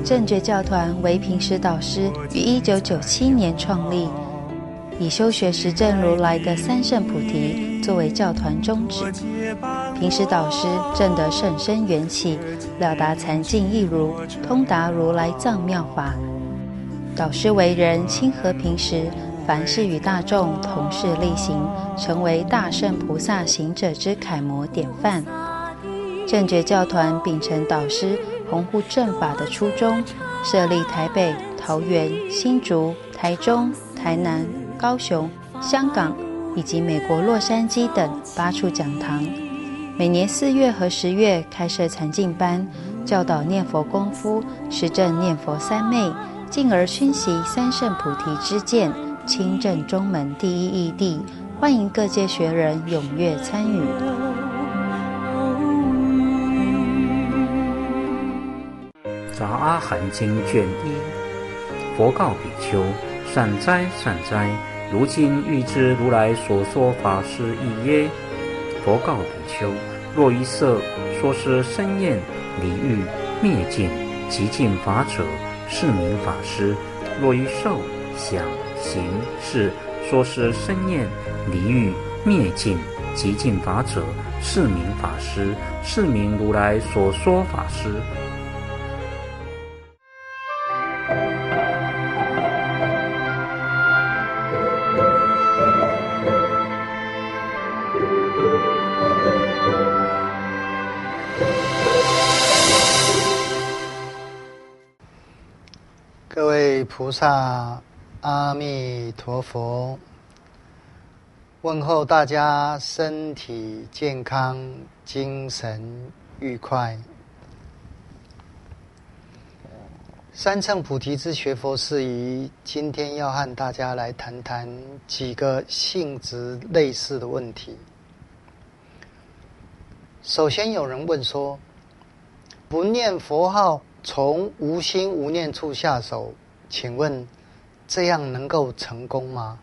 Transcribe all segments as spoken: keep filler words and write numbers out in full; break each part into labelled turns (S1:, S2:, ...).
S1: 正觉教团为平时导师于一九九七年创立，以修学实证如来的三圣菩提作为教团宗旨。平时导师证得甚深缘起，了达禅境一如，通达如来藏妙法。导师为人亲和平时，凡事与大众同事力行，成为大圣菩萨行者之楷模典范。正觉教团秉承导师弘护正法的初衷，设立台北、桃园、新竹、台中、台南、高雄、香港以及美国洛杉矶等八处讲堂，每年四月和十月开设禅境班，教导念佛功夫，实证念佛三昧，进而熏习三圣菩提之见，亲证中门第一义谛，欢迎各界学人踊跃参与。
S2: 杂阿含经卷一，佛告比丘：善哉善哉，如今欲知如来所说法是义耶？佛告比丘：若于色说是生厌离欲灭尽极尽法者，是名法师；若于受想行识说是生厌离欲灭尽极尽法者，是名法师，是名如来所说法师。
S3: 各位菩萨，阿弥陀佛！问候大家身体健康，精神愉快。三乘菩提之学佛事宜，今天要和大家来谈谈几个性质类似的问题。首先有人问说，不念佛号，从无心无念处下手，请问这样能够成功吗？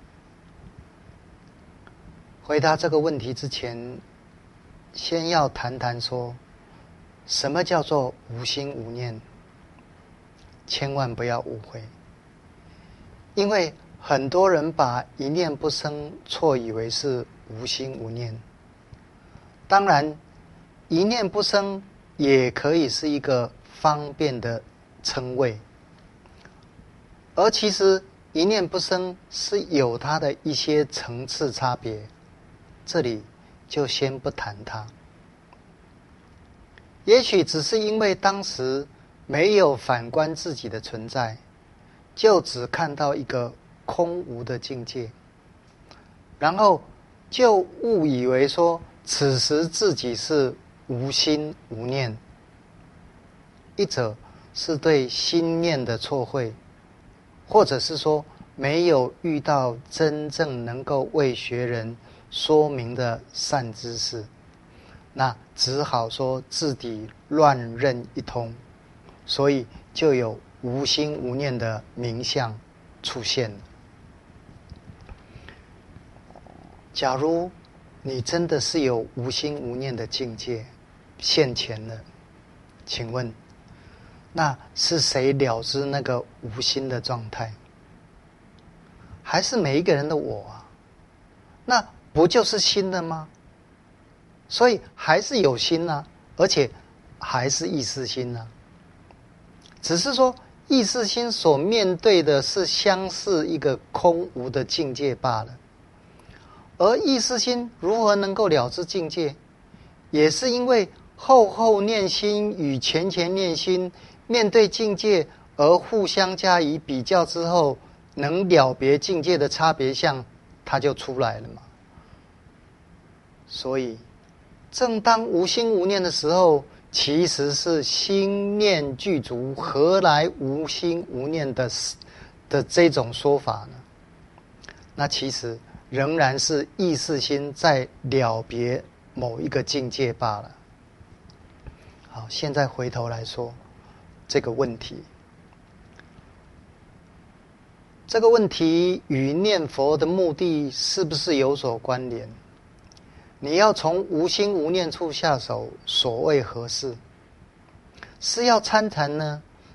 S3: 回答这个问题之前，先要谈谈说，什么叫做无心无念？千万不要误会，因为很多人把一念不生错以为是无心无念。当然，一念不生也可以是一个方便的称谓，而其实一念不生是有它的一些层次差别，这里就先不谈它。也许只是因为当时没有反观自己的存在，就只看到一个空无的境界，然后就误以为说此时自己是无心无念。一者是对心念的错会，或者是说没有遇到真正能够为学人说明的善知识，那只好说自己乱认一通，所以就有无心无念的名相出现了。假如你真的是有无心无念的境界现前了，请问那是谁了知那个无心的状态？还是每一个人的我啊？那不就是心了吗？所以还是有心啊，而且还是意识心啊。只是说意识心所面对的是相似一个空无的境界罢了。而意识心如何能够了知境界，也是因为后后念心与前前念心面对境界而互相加以比较之后，能了别境界的差别相，它就出来了嘛。所以正当无心无念的时候，其实是心念具足，何来无心无念的的这种说法呢？那其实仍然是意识心在了别某一个境界罢了。好，现在回头来说这个问题，这个问题与念佛的目的是不是有所关联？你要从无心无念处下手，所谓何事？是要参禅呢，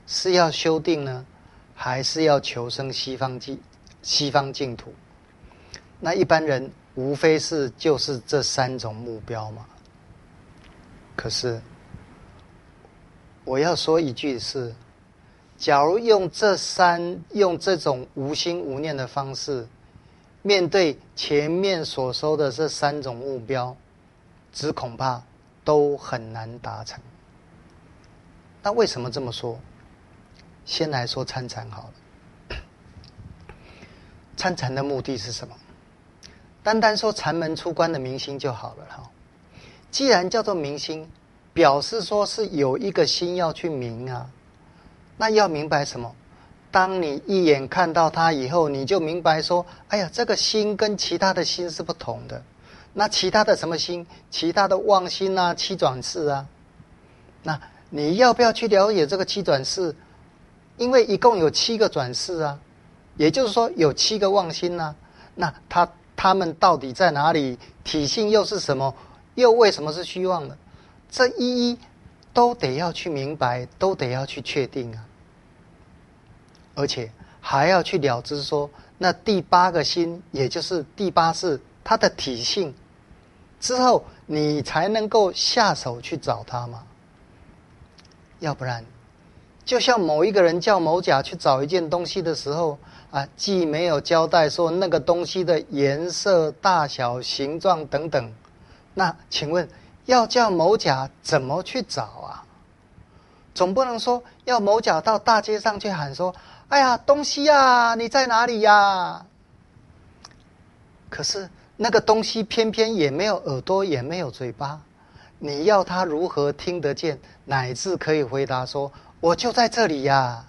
S3: 是要修定呢，还是要求生西方净西方净土？那一般人无非是就是这三种目标嘛。可是我要说一句是，假如用这三用这种无心无念的方式，面对前面所说的这三种目标，只恐怕都很难达成。那为什么这么说？先来说参禅好了。参禅的目的是什么？单单说禅门出关的明心就好了哈。既然叫做明心，表示说是有一个心要去明啊。那要明白什么？当你一眼看到它以后，你就明白说，哎呀，这个心跟其他的心是不同的。那其他的什么心？其他的妄心啊，七转世啊。那你要不要去了解这个七转世？因为一共有七个转世啊，也就是说有七个妄心啊。那他他们到底在哪里？体性又是什么？又为什么是虚妄的？这一一都得要去明白，都得要去确定啊。而且还要去了知说，那第八个心，也就是第八世，它的体性之后，你才能够下手去找它嘛。要不然，就像某一个人叫某甲去找一件东西的时候啊，既没有交代说那个东西的颜色、大小、形状等等，那请问要叫某甲怎么去找啊？总不能说要某甲到大街上去喊说，哎呀，东西啊，你在哪里呀？可是那个东西偏偏也没有耳朵，也没有嘴巴，你要他如何听得见，乃至可以回答说，我就在这里呀？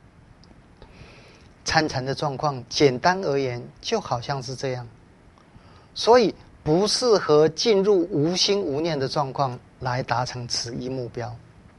S3: 参禅的状况，简单而言，就好像是这样，所以不适合进入无心无念的状况来达成此一目标。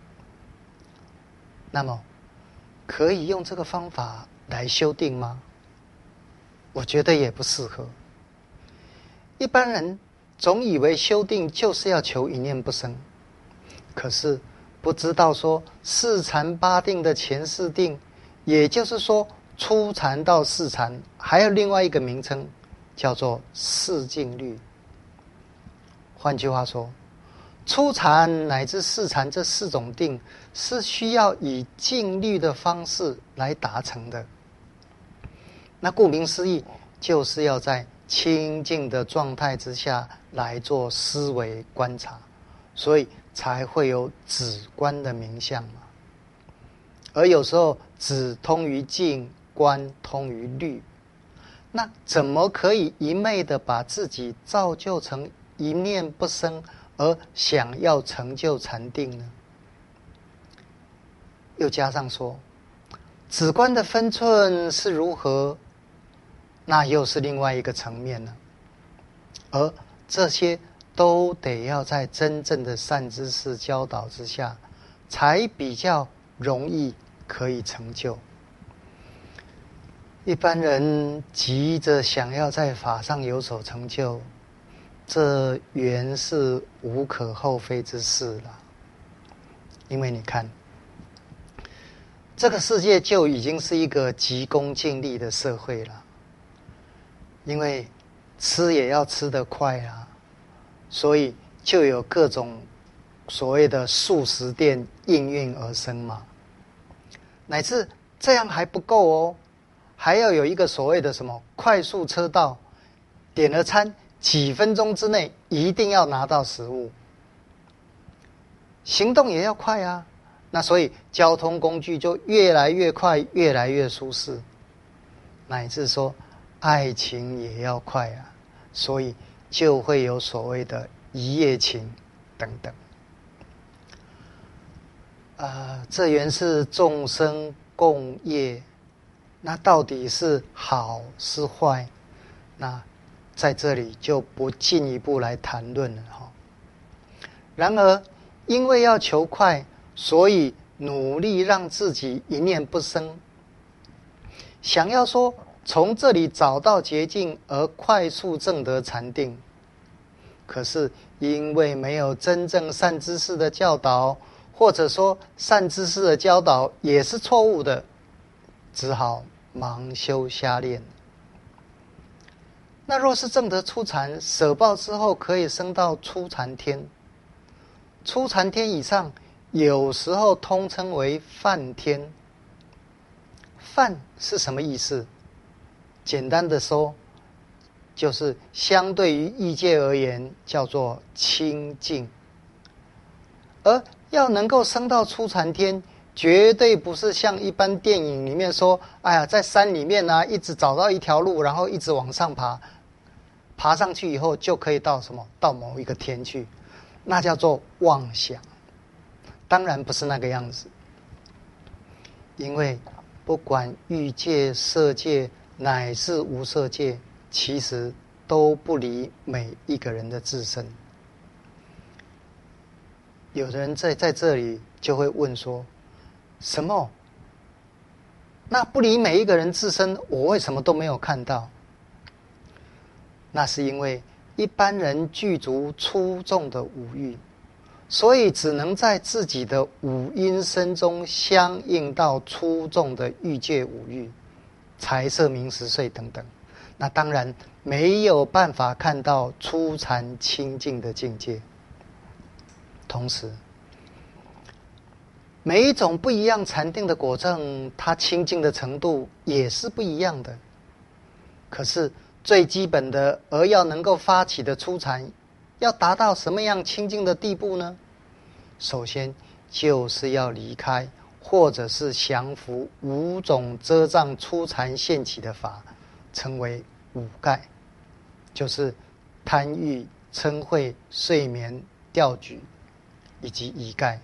S3: 那么可以用这个方法来修定吗？我觉得也不适合。一般人总以为修定就是要求一念不生，可是不知道说四禅八定的前四定，也就是说初禅到四禅，还有另外一个名称叫做四静虑。换句话说，初禅乃至四禅这四种定是需要以静虑的方式来达成的。那顾名思义，就是要在清净的状态之下来做思维观察，所以才会有止观的名相嘛。而有时候止通于静，观通于虑，那怎么可以一昧的把自己造就成一念不生，而想要成就禅定呢？又加上说，止观的分寸是如何，那又是另外一个层面呢。而这些都得要在真正的善知识教导之下，才比较容易可以成就。一般人急着想要在法上有所成就，这原是无可厚非之事了。因为你看，这个世界就已经是一个急功近利的社会了。因为吃也要吃得快啊，所以就有各种所谓的速食店应运而生嘛。乃至这样还不够哦，还要有一个所谓的什么快速车道，点了餐几分钟之内一定要拿到食物，行动也要快啊。那所以交通工具就越来越快，越来越舒适，乃至说爱情也要快啊，所以就会有所谓的一夜情等等。呃，这原是众生共业，那到底是好是坏？那在这里就不进一步来谈论了哈。然而，因为要求快，所以努力让自己一念不生，想要说从这里找到捷径而快速证得禅定。可是因为没有真正善知识的教导， 或者说善知识的教导也是错误的，只好盲修瞎练。那若是证得初禅，舍报之后可以升到初禅天。初禅天以上，有时候通称为梵天。梵是什么意思？简单的说，就是相对于欲界而言，叫做清净。而要能够升到初禅天，绝对不是像一般电影里面说，哎呀，在山里面啊，一直找到一条路，然后一直往上爬，爬上去以后就可以到什么？到某一个天去，那叫做妄想。当然不是那个样子，因为不管欲界、色界乃至无色界，其实都不离每一个人的自身。有的人在在这里就会问说，什么？那不离每一个人自身，我为什么都没有看到？那是因为一般人具足粗重的五欲，所以只能在自己的五阴身中相应到粗重的欲界五欲，财色名食睡等等。那当然没有办法看到初禅清净的境界。同时，每一种不一样禅定的果证，它清净的程度也是不一样的。可是最基本的，而要能够发起的初禅，要达到什么样清净的地步呢？首先就是要离开，或者是降服五种遮障初禅现起的法，称为五盖，就是贪欲、嗔恚、睡眠、调举以及疑盖。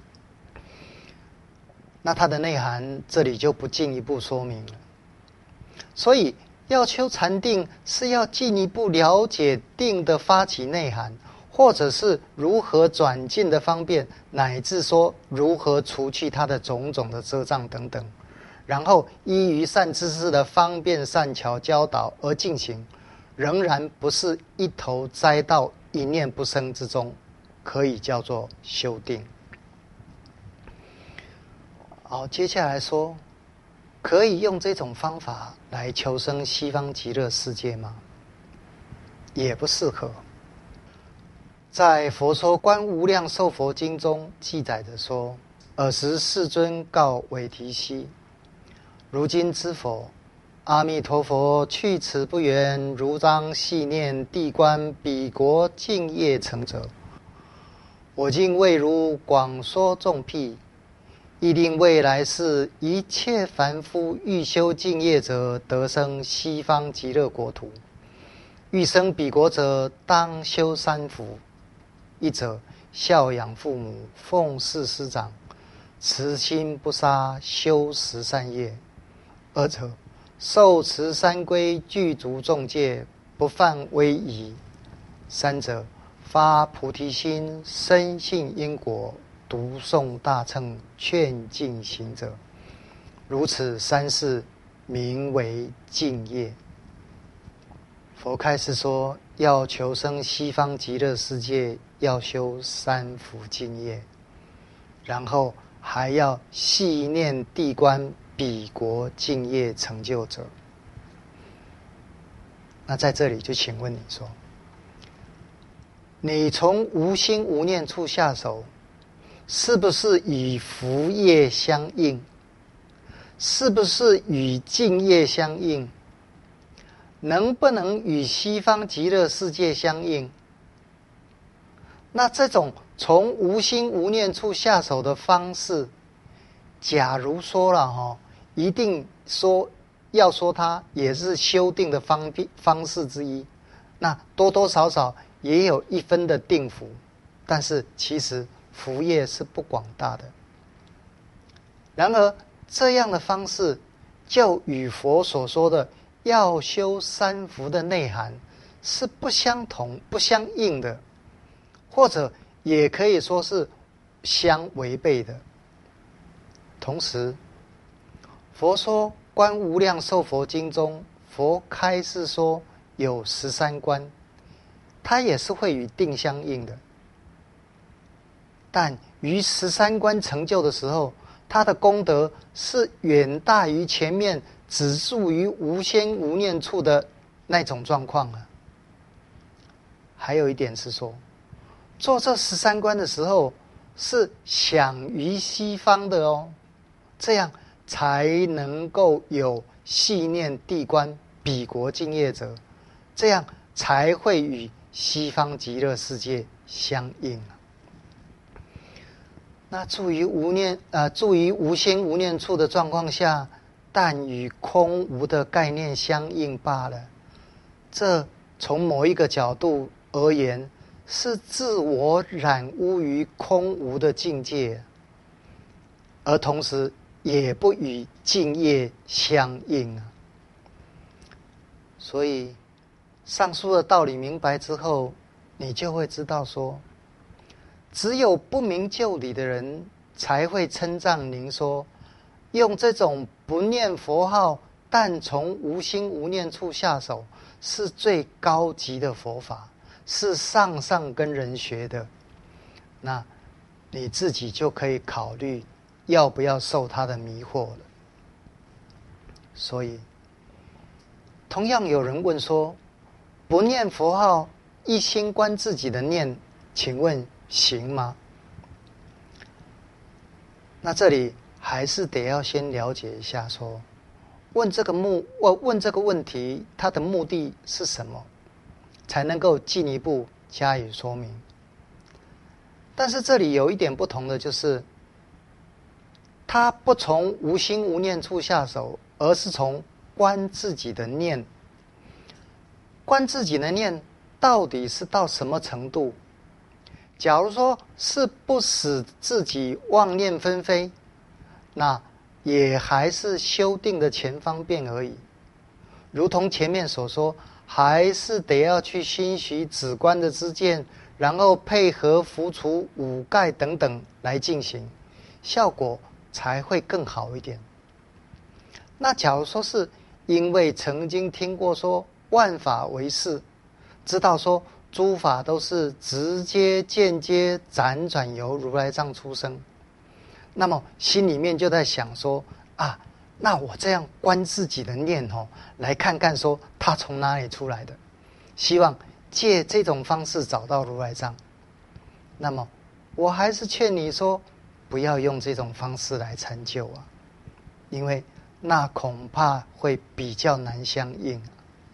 S3: 那它的内涵这里就不进一步说明了。所以要修禅定，是要进一步了解定的发起内涵，或者是如何转进的方便，乃至说如何除去它的种种的遮障等等，然后依于善知识的方便善巧教导而进行，仍然不是一头栽到一念不生之中，可以叫做修定。好，接下来说，可以用这种方法来求生西方极乐世界吗？也不适合。在《佛说观无量寿佛经》中记载着说，尔时世尊告韦提希：如今知否，阿弥陀佛去此不远，如当细念地观彼国净业成者。我今为如广说众辟，亦令未来世一切凡夫欲修净业者，得生西方极乐国土。欲生彼国者，当修三福：一者孝养父母，奉事师长，慈心不杀，修十善业；二者受持三规，具足众戒，不犯威仪；三者发菩提心，深信因果，读诵大乘，劝进行者。如此三事，名为净业。佛开示说，要求生西方极乐世界，要修三福净业，然后还要细念地观彼国净业成就者。那在这里就请问你说，你从无心无念处下手，是不是与福业相应？是不是与净业相应？能不能与西方极乐世界相应？那这种从无心无念处下手的方式，假如说了哈，一定说要说它也是修定的方方式之一，那多多少少也有一分的定福，但是其实福业是不广大的。然而这样的方式，就与佛所说的要修三福的内涵是不相同、不相应的，或者也可以说是相违背的。同时，佛说观无量寿佛经中，佛开示说有十三观，它也是会与定相应的，但于十三观成就的时候，他的功德是远大于前面只住于无先无念处的那种状况啊。还有一点是说，做这十三观的时候是享于西方的哦，这样才能够有系念地观彼国净业者，这样才会与西方极乐世界相应啊。那住于无念呃，住于无心无念处的状况下，但与空无的概念相应罢了。这从某一个角度而言，是自我染污于空无的境界，而同时也不与净业相应啊。所以上述的道理明白之后，你就会知道说，只有不明就理的人才会称赞您说，用这种不念佛号但从无心无念处下手，是最高级的佛法，是上上跟人学的。那你自己就可以考虑要不要受他的迷惑了。所以同样有人问说，不念佛号一心观自己的念，请问行吗？那这里还是得要先了解一下说，问这个目问问这个问题，它的目的是什么，才能够进一步加以说明。但是这里有一点不同的就是，他不从无心无念处下手，而是从观自己的念。观自己的念到底是到什么程度？假如说是不使自己妄念纷飞，那也还是修定的前方便而已。如同前面所说，还是得要去欣习止观的知见，然后配合伏除五盖等等来进行，效果才会更好一点。那假如说是因为曾经听过说万法唯识，知道说诸法都是直接间接辗转由如来藏出生，那么心里面就在想说啊，那我这样观自己的念哦，来看看说它从哪里出来的，希望借这种方式找到如来藏。那么我还是劝你说，不要用这种方式来成就啊，因为那恐怕会比较难相应啊。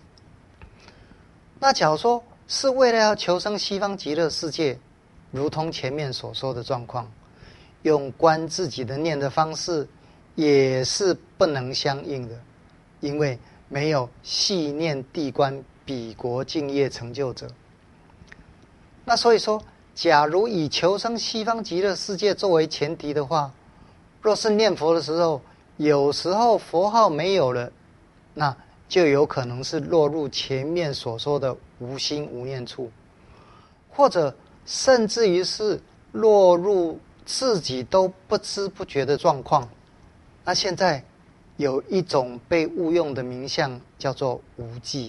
S3: 那假如说是为了要求生西方极乐世界，如同前面所说的状况，用观自己的念的方式也是不能相应的，因为没有系念地观彼国净业成就者。那所以说，假如以求生西方极乐世界作为前提的话，若是念佛的时候，有时候佛号没有了，那就有可能是落入前面所说的无心无念处，或者甚至于是落入自己都不知不觉的状况。那现在有一种被误用的名相叫做无记。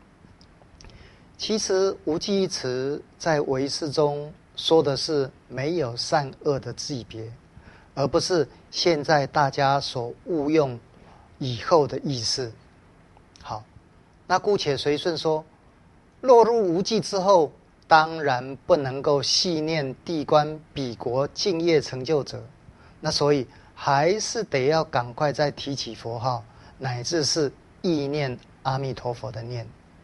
S3: 其实无记一词在唯识中说的是没有善恶的记别，而不是现在大家所误用以后的意思。好，那姑且随顺说，落入无记之后，当然不能够系念地观彼国净业成就者，那所以还是得要赶快再提起佛号，乃至是意念阿弥陀佛的念。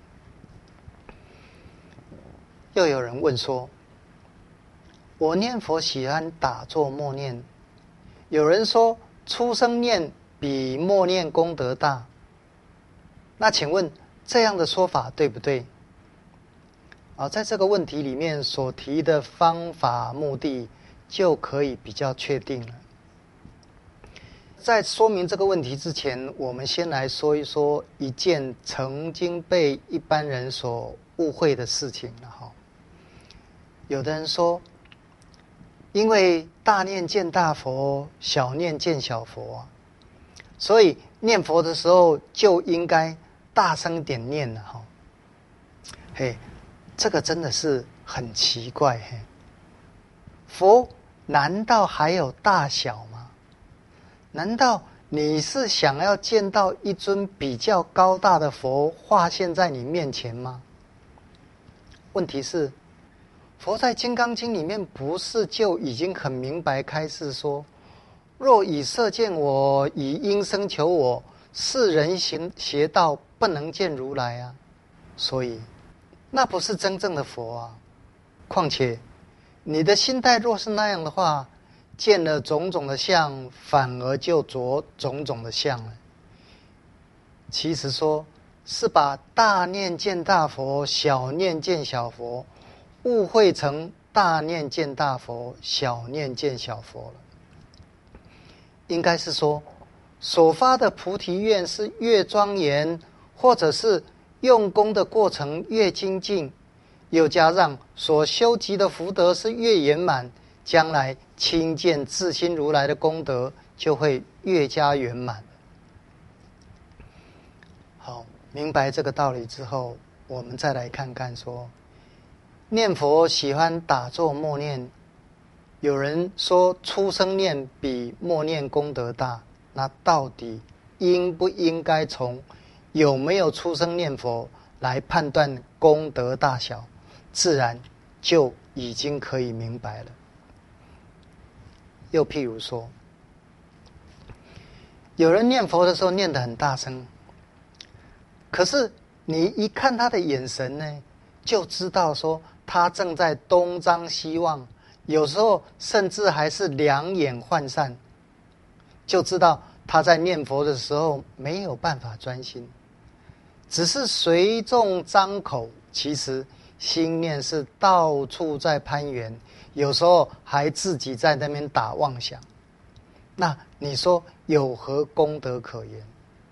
S3: 又有人问说，我念佛喜欢打坐默念，有人说出声念比默念功德大，那请问这样的说法对不对？啊，在这个问题里面所提的方法目的就可以比较确定了。在说明这个问题之前，我们先来说一说一件曾经被一般人所误会的事情了哈。有的人说，因为大念见大佛，小念见小佛啊，所以念佛的时候就应该大声点念了哈。嘿，这个真的是很奇怪嘿。佛难道还有大小吗？难道你是想要见到一尊比较高大的佛化现在你面前吗？问题是，佛在《金刚经》里面不是就已经很明白开示说，若以色见我，以音声求我，是人行邪道，不能见如来啊。所以那不是真正的佛啊。况且你的心态若是那样的话，见了种种的相，反而就着种种的相了。其实说是把大念见大佛，小念见小佛，误会成大念见大佛，小念见小佛了。应该是说，所发的菩提愿是越庄严，或者是用功的过程越精进，又加上所修集的福德是越圆满，将来亲见自心如来的功德就会越加圆满。好，明白这个道理之后，我们再来看看说，念佛喜欢打坐默念，有人说出生念比默念功德大，那到底应不应该从有没有出生念佛来判断功德大小，自然就已经可以明白了。又譬如说，有人念佛的时候念得很大声，可是你一看他的眼神呢，就知道说他正在东张西望，有时候甚至还是两眼涣散，就知道他在念佛的时候没有办法专心，只是随众张口，其实心念是到处在攀缘，有时候还自己在那边打妄想。那你说有何功德可言？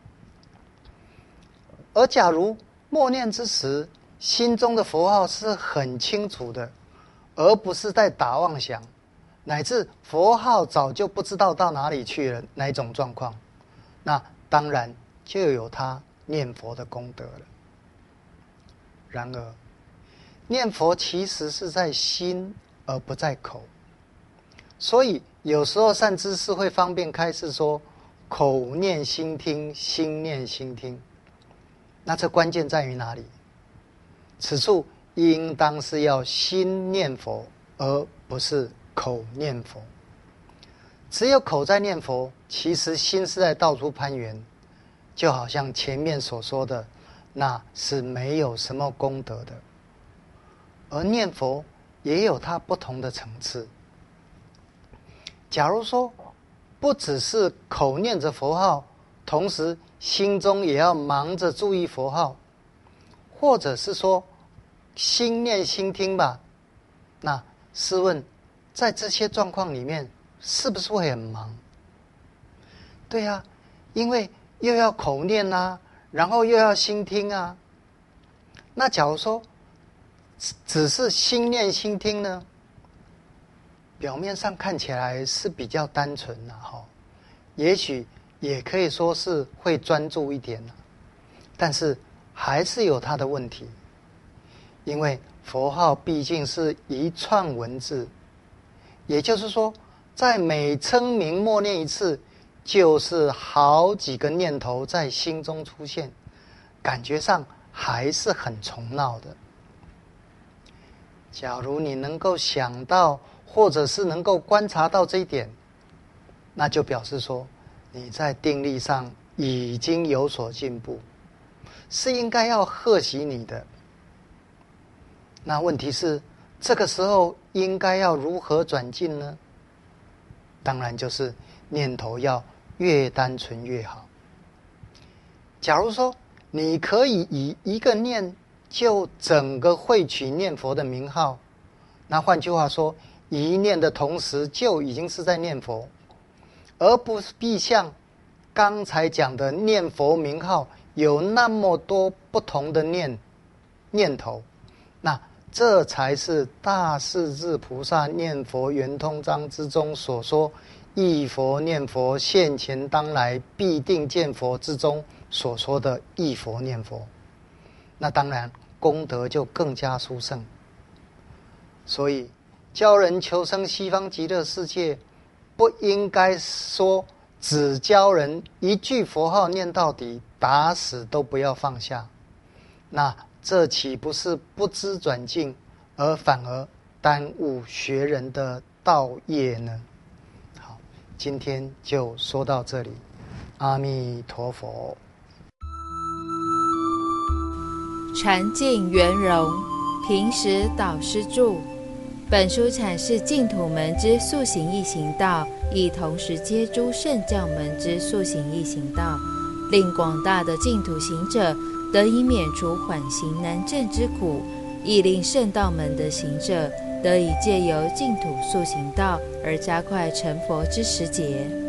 S3: 而假如默念之时，心中的佛号是很清楚的，而不是在打妄想，乃至佛号早就不知道到哪里去了，哪一种状况，那当然就有他念佛的功德了。然而念佛其实是在心而不在口，所以有时候善知识会方便开示说，口念心听，心念心听。那这关键在于哪里？此处应当是要心念佛，而不是口念佛。只有口在念佛，其实心是在到处攀缘，就好像前面所说的，那是没有什么功德的。而念佛也有它不同的层次。假如说不只是口念着佛号，同时心中也要忙着注意佛号，或者是说心念心听吧，那试问在这些状况里面是不是会很忙？对啊，因为又要口念啊，然后又要心听啊。那假如说只是心念心听呢，表面上看起来是比较单纯啦，哈，也许也可以说是会专注一点啦，但是还是有它的问题。因为佛号毕竟是一串文字，也就是说在每称名默念一次，就是好几个念头在心中出现，感觉上还是很重闹的。假如你能够想到，或者是能够观察到这一点，那就表示说你在定力上已经有所进步，是应该要贺喜你的。那问题是，这个时候应该要如何转进呢？当然就是念头要越单纯越好。假如说你可以以一个念就整个汇取念佛的名号，那换句话说，一念的同时就已经是在念佛，而不必像刚才讲的念佛名号有那么多不同的念念头，那这才是大势至菩萨念佛圆通章之中所说忆佛念佛现前当来必定见佛之中所说的忆佛念佛。那当然功德就更加殊胜。所以教人求生西方极乐世界，不应该说只教人一句佛号念到底，打死都不要放下。那这岂不是不知转进，而反而耽误学人的道业呢？好，今天就说到这里，阿弥陀佛。
S1: 禅净圆融，平时导师著。本书阐释净土门之速行易行道，亦同时接诸圣教门之速行易行道，令广大的净土行者得以免除缓行难证之苦，亦令圣道门的行者得以借由净土速行道而加快成佛之时节。